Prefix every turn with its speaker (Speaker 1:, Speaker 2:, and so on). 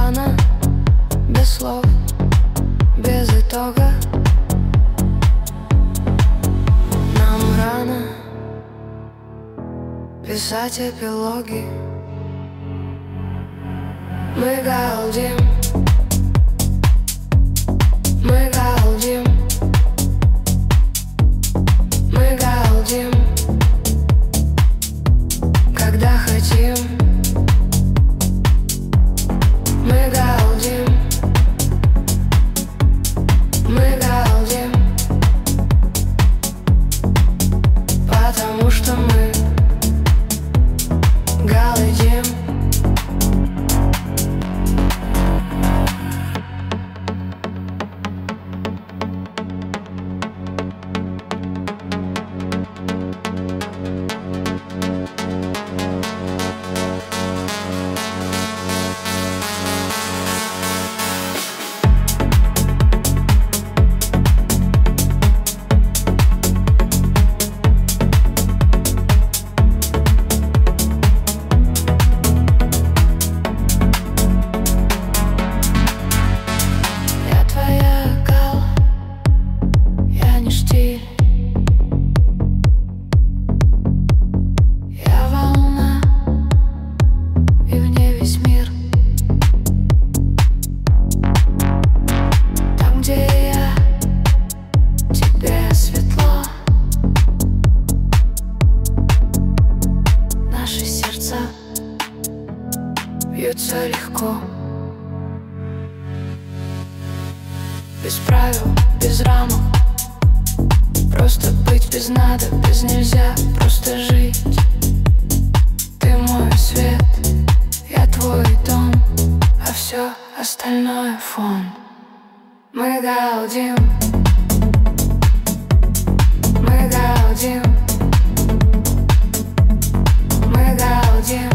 Speaker 1: плана, без слов, без итога. Нам рано писать эпилоги. Мы галдим, мы галдим, мы галдим, когда хотим. Мы галдим, мы галдим, потому что мы галдим. Бьются легко, без правил, без рамок. Просто быть без надо, без нельзя, просто жить. Ты мой свет, я твой дом, а все остальное фон. Мы галдим, мы галдим, мы галдим.